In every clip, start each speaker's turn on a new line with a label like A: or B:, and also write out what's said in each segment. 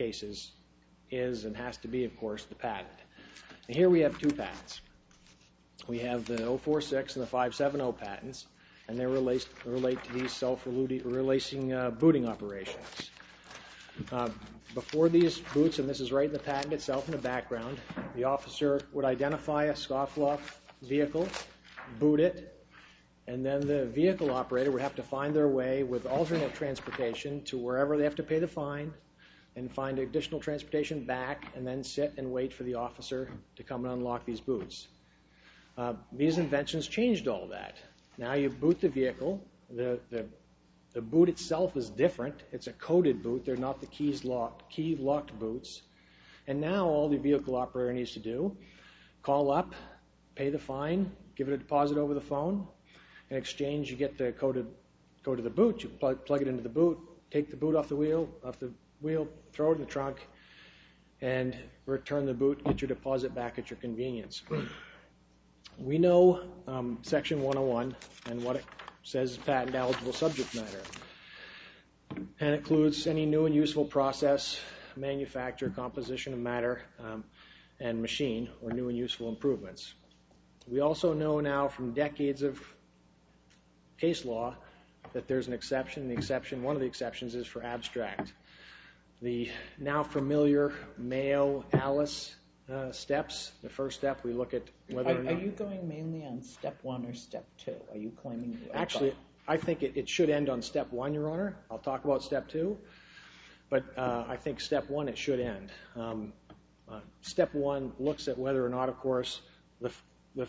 A: cases is and has to be, of course, the patent. And here we have two patents. We have the 046 and the 570 patents, and they relate to these self-releasing booting operations. Before these boots, and this is right in the patent itself in the background, the officer would identify a scofflaw vehicle, boot it, and then the vehicle operator would have to find their way with alternate transportation to wherever they have to pay the fine and find additional transportation back and then sit and wait for the officer to come and unlock these boots. These inventions changed all that. Now you boot the vehicle. The boot itself is different. It's a coded boot. They're not the key-locked boots. And now all the vehicle operator needs to do, call up, pay the fine, give it a deposit over the phone. In exchange, you get the code to the boot. You plug it into the boot, take the boot off the wheel, throw it in the trunk, and return the boot, get your deposit back at your convenience. We know Section 101 and what it says is patent-eligible subject matter. And it includes any new and useful process, manufacture, composition of matter, and machine, or new and useful improvements. We also know now from decades of case law that there's an exception. One of the exceptions is for abstract. The now familiar Mayo Alice steps. The first step, we look at whether or not...
B: Are you going mainly on step 1 or step 2? Are you claiming...
A: Actually, I think it should end on step 1, Your Honor. I'll talk about step 2. But I think step 1, it should end. Step 1 looks at whether or not, of course, the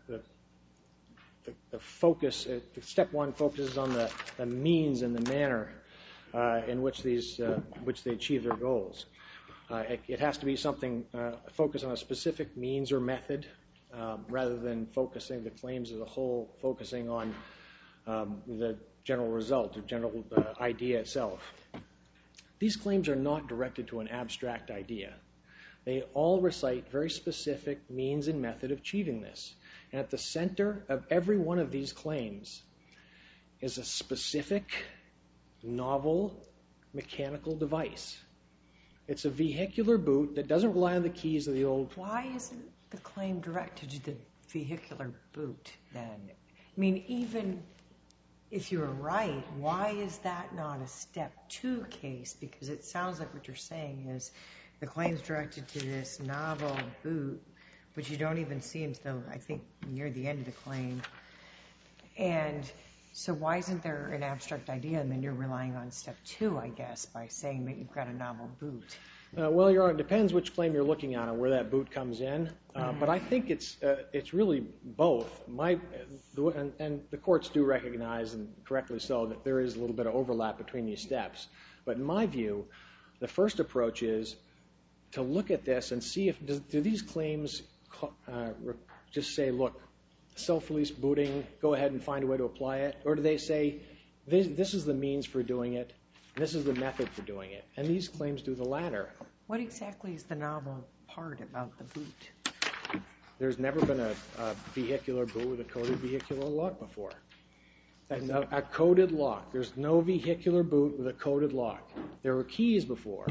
A: focus... Step 1 focuses on the means and the manner in which they achieve their goals. It has to be something focused on a specific means or method rather than focusing the claims as a whole, focusing on the general result or general idea itself. These claims are not directed to an abstract idea. They all recite very specific means and method of achieving this. And at the center of every one of these claims is a specific, novel, mechanical device. It's a vehicular boot that doesn't rely on the keys of the old...
C: Why isn't the claim directed to the vehicular boot, then? I mean, even if you're right, why is that not a step 2 case? Because it sounds like what you're saying is the claim's directed to this novel boot, which you don't even see until, I think, near the end of the claim. And so why isn't there an abstract idea, and then you're relying on step 2, I guess, by saying that you've got a novel boot?
A: Well, Your Honor, it depends which claim you're looking at and where that boot comes in. But I think it's really both. And the courts do recognize, and correctly so, that there is a little bit of overlap between these steps. But in my view, the first approach is to look at this and see if do these claims just say, look, self-release booting, go ahead and find a way to apply it? Or do they say, this is the means for doing it, this is the method for doing it? And these claims do the latter.
C: What exactly is the novel part about the boot?
A: There's never been a vehicular boot with a coded vehicular lock before. A coded lock. There's no vehicular boot with a coded lock. There were keys before.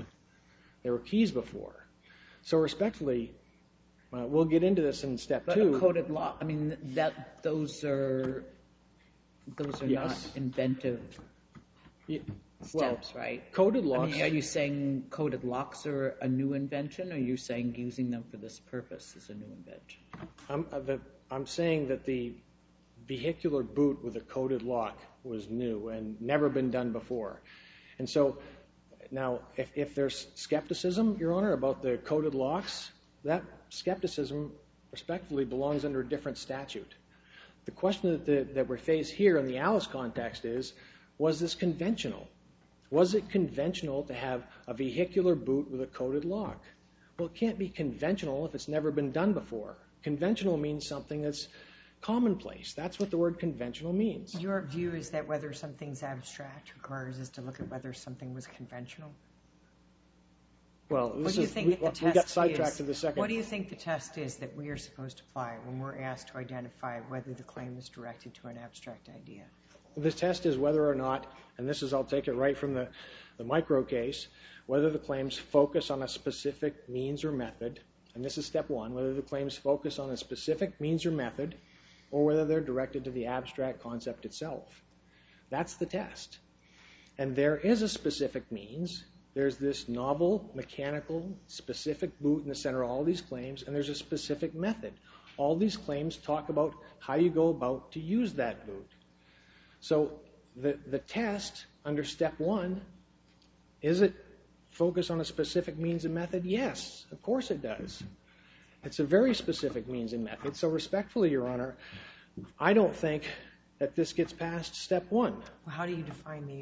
A: So respectfully, we'll get into this in step 2.
B: But a coded lock, I mean, those are not inventive steps, right?
A: Coded locks.
B: I mean, are you saying coded locks are a new invention, or are you saying using them for this purpose is a new invention?
A: I'm saying that the vehicular boot with a coded lock was new and never been done before. And so now, if there's skepticism, Your Honor, about the coded locks, that skepticism respectfully belongs under a different statute. The question that we're faced here in the Alice context is, was this conventional? Was it conventional to have a vehicular boot with a coded lock? Well, it can't be conventional if it's never been done before. Conventional means something that's commonplace. That's what the word conventional means.
C: Your view is that whether something's abstract requires us to look at whether something was conventional?
A: Well,
C: we
A: got sidetracked to the second.
C: What do you think the test is that we are supposed to apply when we're asked to identify whether the claim is directed to an abstract idea?
A: The test is whether or not, and this is, I'll take it right from the micro case, whether the claims focus on a specific means or method, and this is step one, whether the claims focus on a specific means or method, or whether they're directed to the abstract concept itself. That's the test. And there is a specific means. There's this novel, mechanical, specific boot in the center of all these claims, and there's a specific method. All these claims talk about how you go about to use that boot. So the test under step one, is it focus on a specific means and method? Yes, of course it does. It's a very specific means and method. So respectfully, Your Honor, I don't think that this gets past step one.
C: Well, how do you define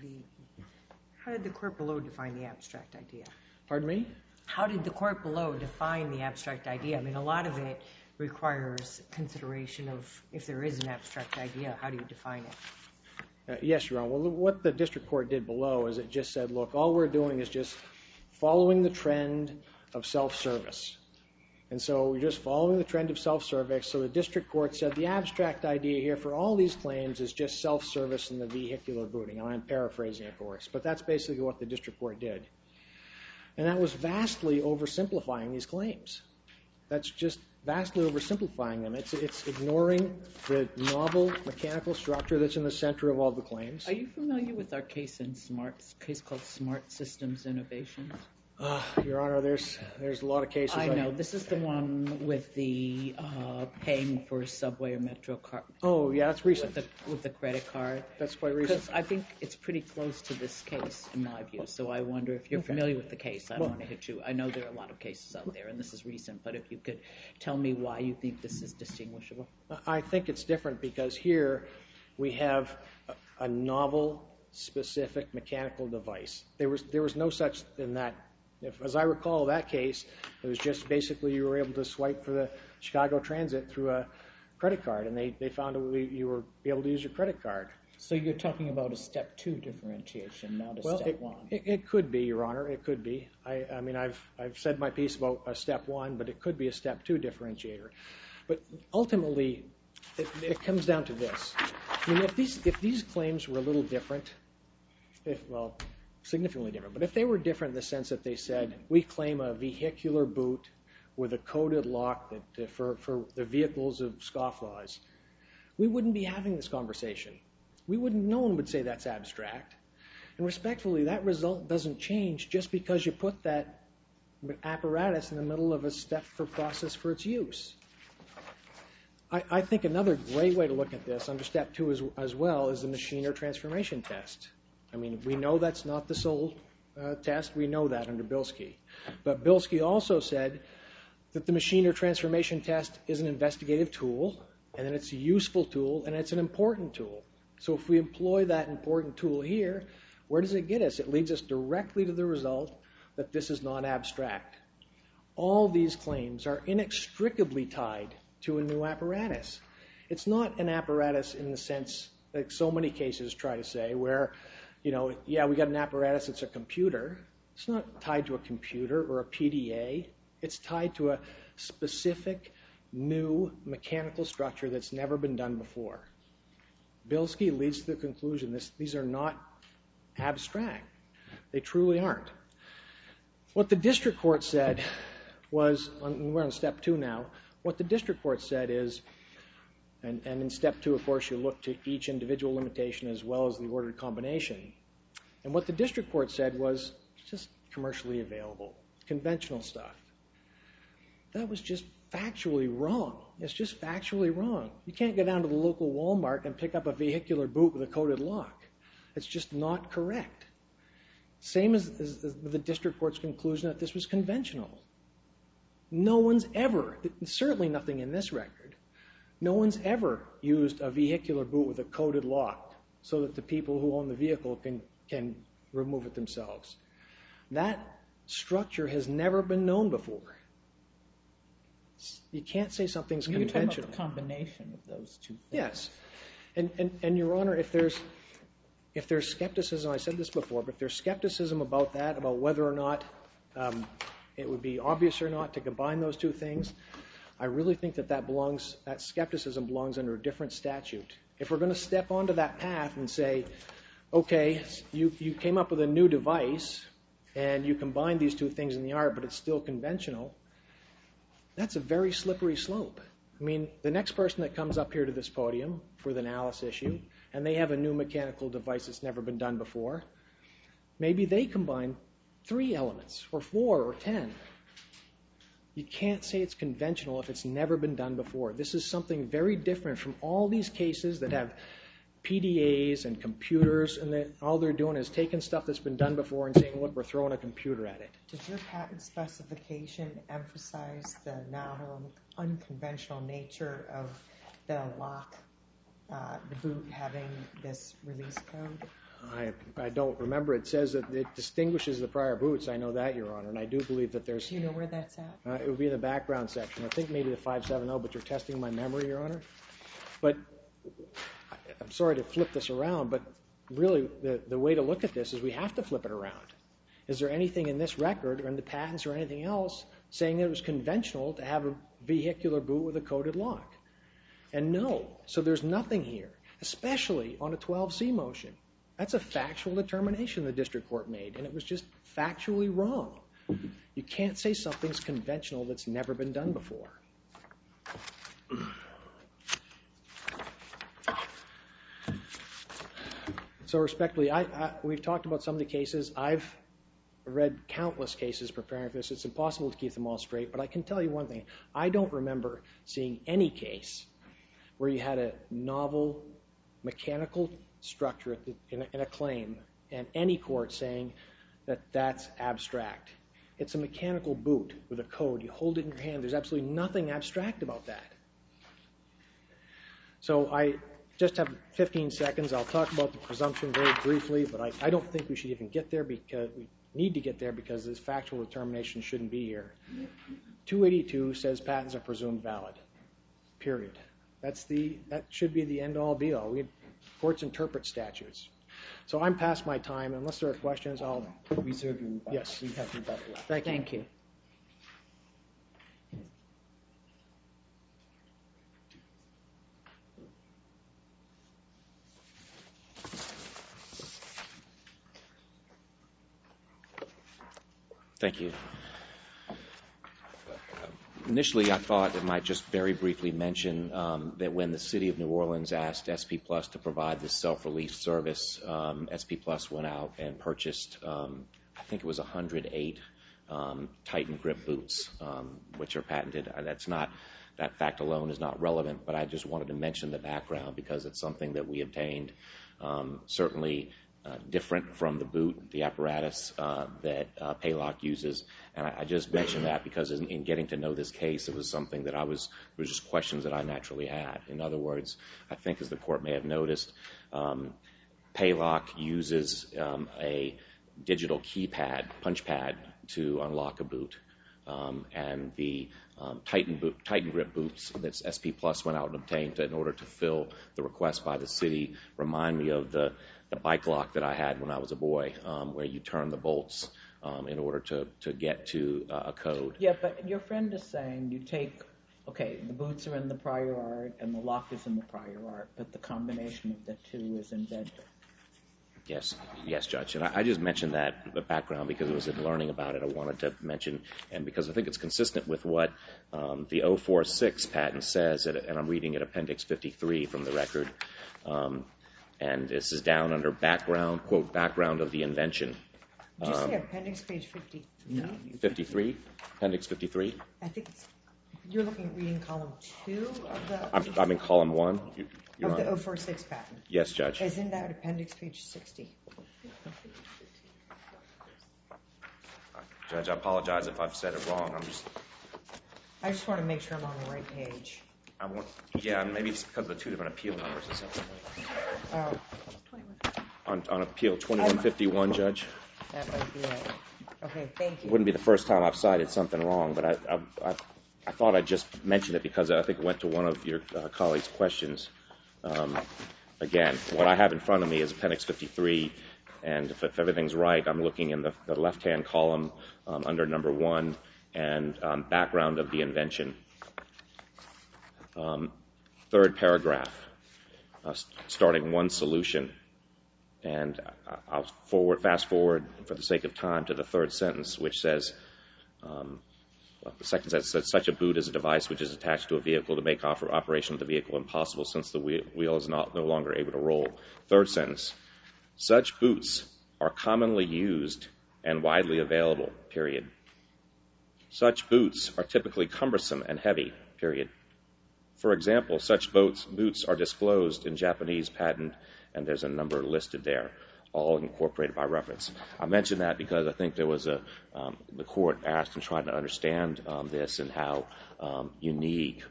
C: how did the court below define the abstract idea?
A: Pardon me?
C: How did the court below define the abstract idea? I mean, a lot of it requires consideration of if there is an abstract idea, how do you define it?
A: Yes, Your Honor. Well, what the district court did below is it just said, look, all we're doing is just following the trend of self-service. And so we're just following the trend of self-service. So the district court said the abstract idea here for all these claims is just self-service in the vehicular booting. And I'm paraphrasing, of course. But that's basically what the district court did. And that was vastly oversimplifying these claims. That's just vastly oversimplifying them. It's ignoring the novel mechanical structure that's in the center of all the claims.
B: Are you familiar with our case called Smart Systems Innovations?
A: Your Honor, there's a lot of cases.
B: I know. This is the one with the paying for a subway or metro card.
A: Oh, yeah, that's recent.
B: With the credit card.
A: That's quite recent.
B: Because I think it's pretty close to this case, in my view. So I wonder if you're familiar with the case. I don't want to hit you. I know there are a lot of cases out there, and this is recent. But if you could tell me why you think this is distinguishable.
A: I think it's different because here we have a novel, specific mechanical device. There was no such in that. As I recall that case, it was just basically you were able to swipe for the Chicago Transit through a credit card, and they found you were able to use your credit card.
B: So you're talking about a step two differentiation, not a step one.
A: It could be, Your Honor. It could be. I mean, I've said my piece about a step one, but it could be a step two differentiator. But ultimately, it comes down to this. I mean, if these claims were a little different, significantly different, but if they were different in the sense that they said, we claim a vehicular boot with a coded lock for the vehicles of scofflaws, we wouldn't be having this conversation. No one would say that's abstract. And respectfully, that result doesn't change just because you put that apparatus in the middle of a step for process for its use. I think another great way to look at this under step two as well is the machine or transformation test. I mean, we know that's not the sole test. We know that under Bilski. But Bilski also said that the machine or transformation test is an investigative tool, and that it's a useful tool, and it's an important tool. So if we employ that important tool here, where does it get us? It leads us directly to the result that this is not abstract. All these claims are inextricably tied to a new apparatus. It's not an apparatus in the sense that so many cases try to say where, we got an apparatus, it's a computer. It's not tied to a computer or a PDA. It's tied to a specific new mechanical structure that's never been done before. Bilski leads to the conclusion these are not abstract. They truly aren't. What the district court said was, we're on step two now, what the district court said is, and in step two, of course, you look to each individual limitation as well as the ordered combination. And what the district court said was just commercially available, conventional stuff. That was just factually wrong. It's just factually wrong. You can't go down to the local Walmart and pick up a vehicular boot with a coded lock. It's just not correct. Same as the district court's conclusion that this was conventional. No one's ever, certainly nothing in this record, no one's ever used a vehicular boot with a coded lock so that the people who own the vehicle can remove it themselves. That structure has never been known before. You can't say something's conventional.
B: You're talking about the combination of those two things.
A: Yes. And Your Honor, if there's skepticism, I said this before, but if there's skepticism about that, about whether or not it would be obvious or not to combine those two things, I really think that skepticism belongs under a different statute. If we're going to step onto that path and say, okay, you came up with a new device and you combine these two things in the art, but it's still conventional, that's a very slippery slope. I mean, the next person that comes up here to this podium for the Alice issue, and they have a new mechanical device that's never been done before, maybe they combine 3 elements, or 4, or 10. You can't say it's conventional if it's never been done before. This is something very different from all these cases that have PDAs and computers, and all they're doing is taking stuff that's been done before and saying, look, we're throwing a computer at it.
C: Does your patent specification emphasize the novel, unconventional nature of the lock, the boot having this release code?
A: I don't remember. It says that it distinguishes the prior boots. I know that, Your Honor, and I do believe that there's...
C: Do you know where that's at?
A: It would be in the background section. I think maybe the 570, but you're testing my memory, Your Honor. But I'm sorry to flip this around, but really the way to look at this is we have to flip it around. Is there anything in this record or in the patents or anything else saying that it was conventional to have a vehicular boot with a coded lock? And no. So there's nothing here, especially on a 12C motion. That's a factual determination the district court made, and it was just factually wrong. You can't say something's conventional that's never been done before. So respectfully, we've talked about some of the cases. I've read countless cases preparing for this. It's impossible to keep them all straight, but I can tell you one thing. I don't remember seeing any case where you had a novel mechanical structure in a claim and any court saying that that's abstract. It's a mechanical boot with a code. You hold it in your hand. There's absolutely nothing abstract about that. So I just have 15 seconds. I'll talk about the presumption very briefly, but I don't think we should even get there because we need to get there because this factual determination shouldn't be here. 282 says patents are presumed valid, period. That should be the end-all, be-all. Courts interpret statutes. So I'm past my time. Unless there are questions, I'll
D: reserve you.
A: Yes.
D: We have rebuttal left.
A: Thank you.
B: Thank you.
E: Thank you. Initially, I thought it might just very briefly mention that when the City of New Orleans asked SP Plus to provide this self-relief service, SP Plus went out and purchased, I think it was 108 Titan grip boots, which are patented. That fact alone is not relevant, but I just wanted to mention the background because it's something that we obtained, certainly different from the boot, the apparatus that Paylock uses. And I just mentioned that because in getting to know this case, it was something that there was just questions that I naturally had. In other words, I think as the court may have noticed, Paylock uses a digital keypad, punch pad, to unlock a boot. And the Titan grip boots that SP Plus went out and obtained in order to fill the request by the city remind me of the bike lock that I had when I was a boy, where you turn the bolts in order to get to a code.
B: Yeah, but your friend is saying you take, okay, the boots are in the prior art and the lock is in the prior art, but the combination of the two is invented.
E: Yes, Judge. And I just mentioned that the background because it was in learning about it. I wanted to mention, and because I think it's consistent with what the 046 patent says, and I'm reading at Appendix 53 from the record. And this is down under background, quote, background of the invention.
C: Did you say Appendix page 53?
B: No.
E: 53? Appendix 53?
C: I think you're looking at reading column 2 of the...
E: I'm in column 1.
C: Of the 046 patent.
E: Yes, Judge.
C: Isn't that Appendix page 60?
E: Judge, I apologize if I've said it wrong.
C: I just want to make sure I'm on the right page.
E: Maybe it's because of the two different appeal numbers or something.
C: Oh.
E: On appeal 2151, Judge.
C: That might be it. Okay, thank you.
E: It wouldn't be the first time I've cited something wrong, but I thought I'd just mention it because I think it went to one of your colleagues' questions. Again, what I have in front of me is Appendix 53, and if everything's right, I'm looking in the left-hand column under number 1 and background of the invention. Third paragraph. starting one solution. And I'll fast forward for the sake of time to the third sentence, which says, the second sentence says, such a boot is a device which is attached to a vehicle to make operation of the vehicle impossible since the wheel is no longer able to roll. Third sentence, such boots are commonly used and widely available, period. Such boots are typically cumbersome and heavy, period. For example, such boots are disclosed in Japanese patent, and there's a number listed there, all incorporated by reference. I mention that because I think there was the court asked and tried to understand this and how unique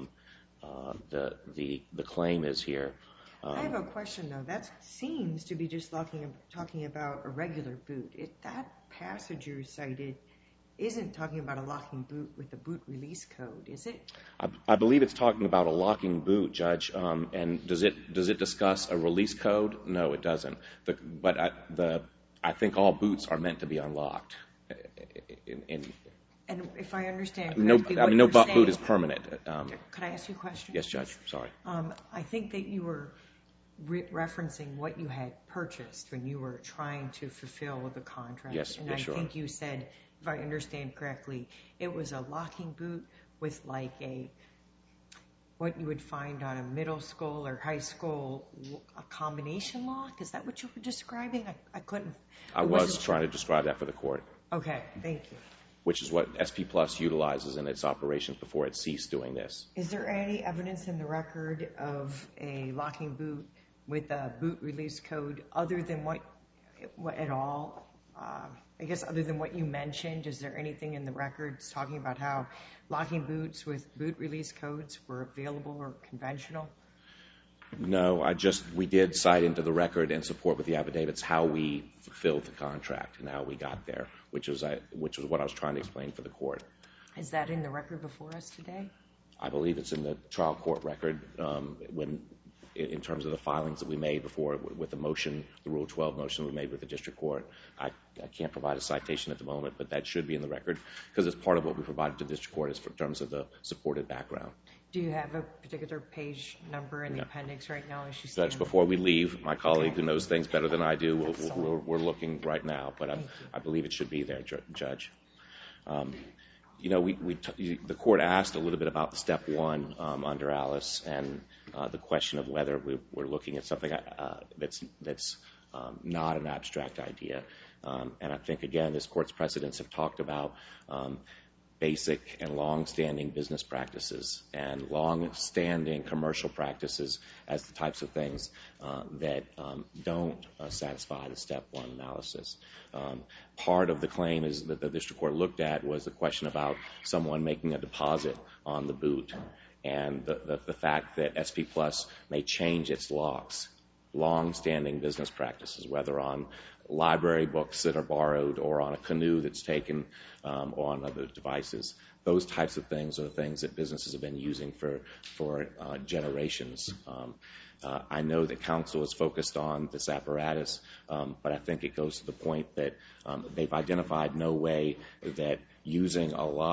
E: the claim is here.
C: I have a question, though. That seems to be just talking about a regular boot. That passage you cited isn't talking about a locking boot with a boot release code, is it?
E: I believe it's talking about a locking boot, Judge. And does it discuss a release code? No, it doesn't. But I think all boots are meant to be unlocked.
C: And if I understand
E: correctly, no boot is permanent.
C: Could I ask you a question?
E: Yes, Judge. Sorry.
C: I think that you were referencing what you had purchased when you were trying to fulfill the contract.
E: Yes,
C: and
E: sure.
C: I think you said, if I understand correctly, it was a locking boot with like what you would find on a middle school or high school, a combination lock? Is that what you were describing? I couldn't.
E: I was trying to describe that for the court.
C: Okay, thank you.
E: Which is what SP Plus utilizes in its operations before it ceased doing this.
C: Is there any evidence in the record of a locking boot with a boot release code other than what at all? I guess other than what you mentioned, is there anything in the records talking about how locking boots with boot release codes were available or conventional?
E: No, we did cite into the record and support with the affidavits how we fulfilled the contract and how we got there, which was what I was trying to explain for the court.
C: Is that in the record before us today?
E: I believe it's in the trial court record in terms of the filings that we made before with the motion, the Rule 12 motion we made with the district court. I can't provide a citation at the moment, but that should be in the record because it's part of what we provided to the district court in terms of the supported background.
C: Do you have a particular page number in the appendix right now?
E: Judge, before we leave, my colleague who knows things better than I do, we're looking right now, but I believe it should be there, Judge. The court asked a little bit about step one under Alice and the question of whether we're looking at something that's not an abstract idea. And I think, again, this court's precedents have talked about basic and long-standing business practices and long-standing commercial practices as the types of things that don't satisfy the step one analysis. Part of the claim is that the district court looked at was the question about someone making a deposit on the boot and the fact that SP Plus may change its locks. Long-standing business practices, whether on library books that are borrowed or on a canoe that's taken or on other devices. Those types of things are the things that businesses have been using for generations. I know that counsel is focused on this apparatus, but I think it goes to the point that they've identified no way that using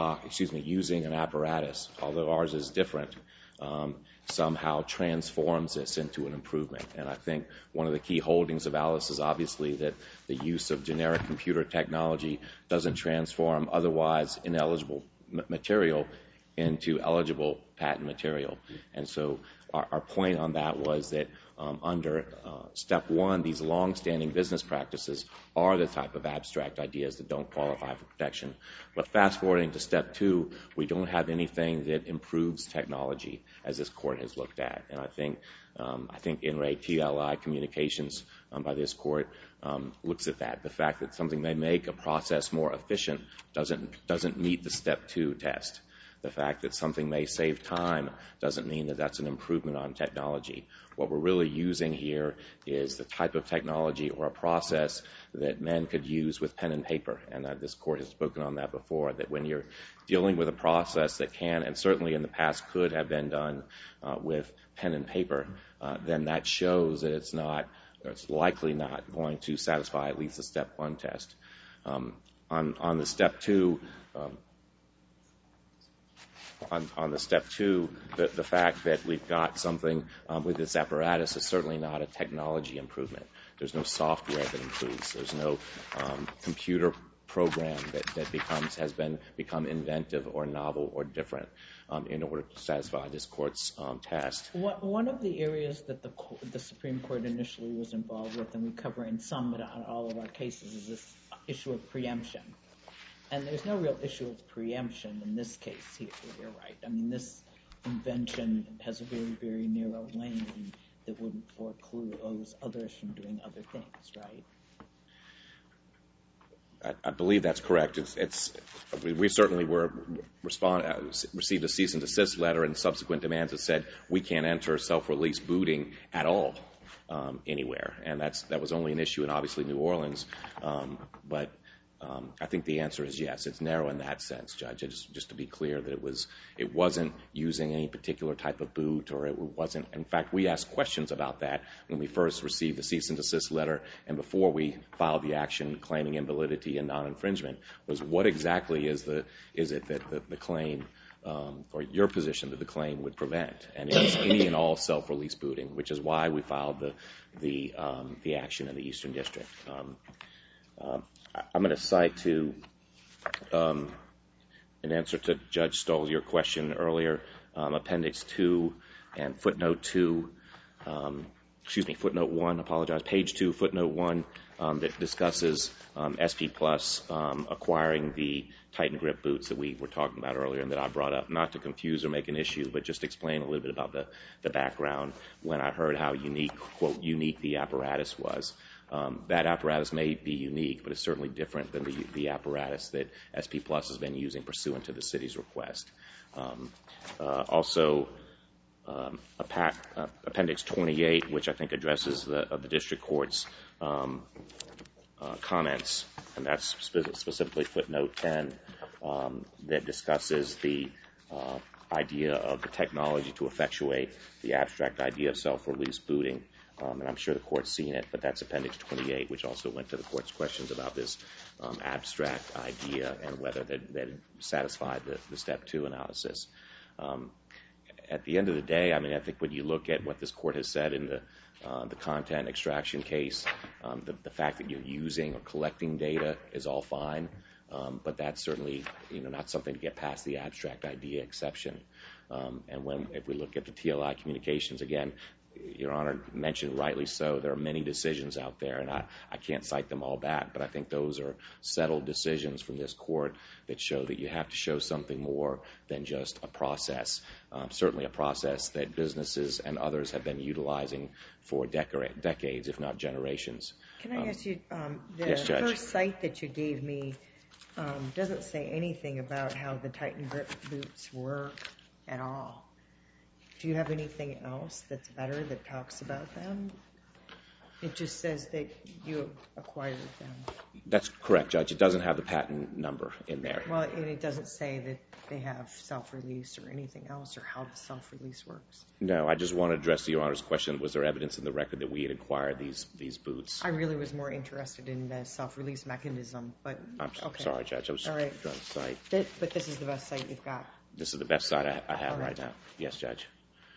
E: an apparatus, although ours is different, somehow transforms this into an improvement. And I think one of the key holdings of Alice is obviously that the use of generic computer technology doesn't transform otherwise ineligible material into eligible patent material. And so our point on that was that under step one, these long-standing business practices are the type of abstract ideas that don't qualify for protection. But fast-forwarding to step two, we don't have anything that improves technology as this court has looked at. And I think NRA TLI communications by this court looks at that. The fact that something may make a process more efficient doesn't meet the step two test. The fact that something may save time doesn't mean that that's an improvement on technology. What we're really using here is the type of technology or a process that men could use with pen and paper. And this court has spoken on that before, that when you're dealing with a process that can, and certainly in the past could have been done with pen and paper, then that shows that it's likely not going to satisfy at least the step one test. On the step two, on the step 2, the fact that we've got something with this apparatus is certainly not a technology improvement. There's no software that improves. There's no computer program that has become inventive or novel or different in order to satisfy this court's test.
B: One of the areas that the Supreme Court initially was involved with, and we cover in some but not all of our cases, is this issue of preemption. And there's no real issue of preemption in this case here, you're right. I mean, this invention has a very, very narrow lane that wouldn't foreclose others from doing other things, right?
E: I believe that's correct. We certainly received a cease and desist letter and subsequent demands that said we can't enter self-release booting at all anywhere, and that was only an issue in obviously New Orleans. But I think the answer is yes. It's narrow in that sense, Judge. Just to be clear that it wasn't using any particular type of boot, or it wasn't. In fact, we asked questions about that when we first received the cease and desist letter, and before we filed the action claiming invalidity and non-infringement, was what exactly is it that the claim, or your position that the claim would prevent? And it's any and all self-release booting, which is why we filed the action in the Eastern District. I'm going to cite to, in answer to Judge Stoll, your question earlier, Appendix 2 and Footnote 2, Footnote 1, page 2, Footnote 1, that discusses SP Plus acquiring the Titan Grip boots that we were talking about earlier and that I brought up, not to confuse or make an issue, but just explain a little bit about the background when I heard how unique, quote, unique the apparatus was. That apparatus may be unique, but it's certainly different than the apparatus that SP Plus has been using pursuant to the city's request. Also, Appendix 28, which I think addresses the district court's comments, and that's specifically Footnote 10, that discusses the idea of the technology to effectuate the abstract idea of self-release booting. And I'm sure the court's seen it, but that's Appendix 28, which also went to the court's questions about this abstract idea and whether that satisfied the Step 2 analysis. At the end of the day, I mean, I think when you look at what this court has said in the content extraction case, the fact that you're using or collecting data is all fine, but that's certainly not something to get past the abstract idea exception. And if we look at the TLI communications, again, Your Honor mentioned rightly so, there are many decisions out there, and I can't cite them all back, but I think those are settled decisions from this court that show that you have to show something more than just a process, certainly a process that businesses and others have been utilizing for decades, if not generations.
C: Can I ask you,
E: Yes, Judge.
C: First site that you gave me doesn't say anything about how the Titan Grip boots work at all. Do you have anything else that's better that talks about them? It just says that you acquired them.
E: That's correct, Judge. It doesn't have the patent number in there.
C: Well, and it doesn't say that they have self-release or anything else, or how the self-release works.
E: No, I just want to address Your Honor's question. Was there evidence in the record that we had acquired these boots?
C: I really was more interested in the self-release mechanism, but
E: I'm
C: okay.
E: sorry, Judge. I was trying to cite.
C: But this is the best site you've got.
E: This is the best site I have right now. Yes, Judge.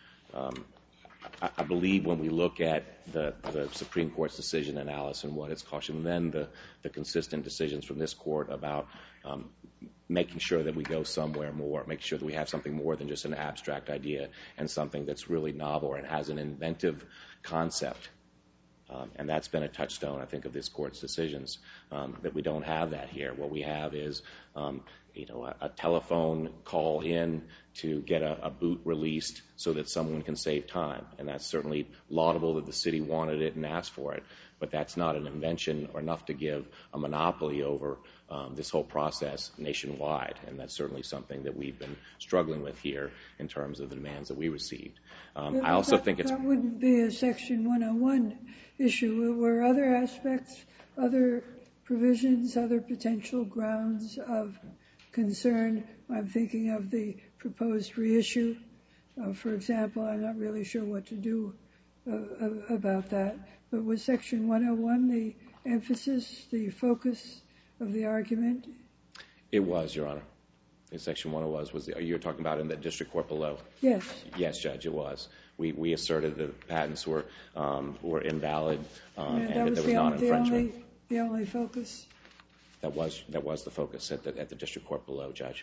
E: I believe when we look at the Supreme Court's decision in Alice and what it's cautioned, then the consistent decisions from this court about making sure that we go somewhere more, making sure that we have something more than just an abstract idea and something that's really novel and has an inventive concept. And that's been a touchstone, I think, of this court's decisions, that we don't have that here. What we have is a telephone call in to get a boot released so that someone can save time. And that's certainly laudable that the city wanted it and asked for it. But that's not an invention or enough to give a monopoly over this whole process nationwide. And that's certainly something that we've been struggling with here in terms of the demands that we received. I also think it's...
D: That wouldn't be a Section 101 issue. Were other aspects, other provisions, other potential grounds of concern? I'm thinking of the proposed reissue. For example, I'm not really sure what to do about that. But was Section 101 the emphasis, the focus of the argument?
E: It was, Your Honor. In Section 101 you're talking about in the district court below?
D: Yes.
E: Yes, Judge, it was. We asserted that the patents were invalid and that there was non-infringement.
D: The only focus?
E: That was the focus at the district court below, Judge.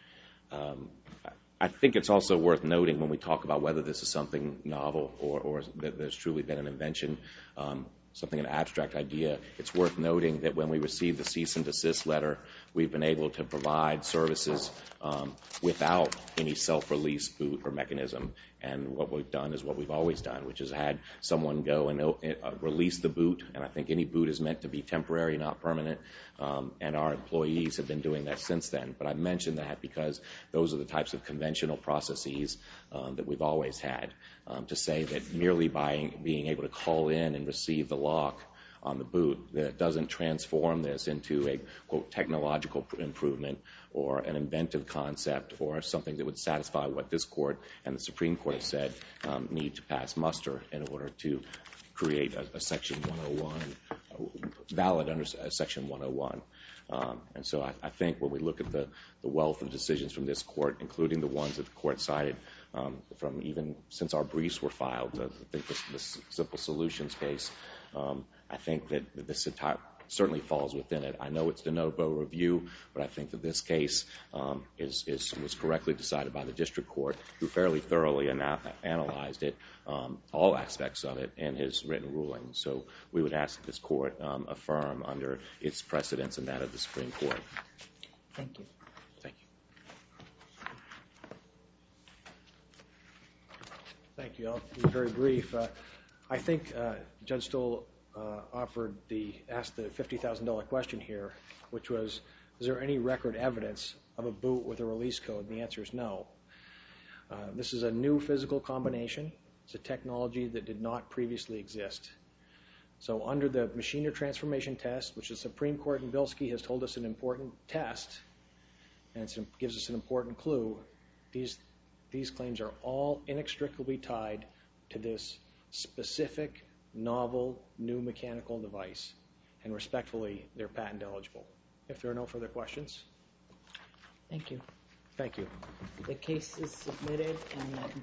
E: I think it's also worth noting when we talk about whether this is something novel or that there's truly been an invention, something, an abstract idea, it's worth noting that when we received the cease and desist letter, we've been able to provide services without any self-release boot or mechanism. And what we've done is what we've always done, which is had someone go and release the boot. And I think any boot is meant to be temporary, not permanent. And our employees have been doing that since then. But I mention that because those are the types of conventional processes that we've always had. To say that merely by being able to call in and receive the lock on the boot, that it doesn't transform this into a, quote, technological improvement or an inventive concept or something that would satisfy what this court and the Supreme Court have said need to pass muster in order to create a Section 101, valid under Section 101. And so I think when we look at the wealth of decisions from this court, including the ones that the court cited from even since our briefs were filed, I think this Simple Solutions case, I think that this certainly falls within it. I know it's de novo review, but I think that this case was correctly decided by the district court, who fairly thoroughly analyzed it, all aspects of it, in his written ruling. So we would ask that this court affirm under its precedence and that of the Supreme Court.
B: Thank you.
E: Thank you.
A: Thank you. I'll be very brief. I think Judge Stoll asked the $50,000 question here, which was, is there any record evidence of a boot with a release code? And the answer is no. This is a new physical combination. It's a technology that did not previously exist. So under the Machiner transformation test, which the Supreme Court in Bilski has told us an important test, and it gives us an important clue, these claims are all inextricably tied to this specific, novel, new mechanical device. And respectfully, they're patent eligible. If there are no further questions.
B: Thank you.
A: Thank you.
B: The case is submitted and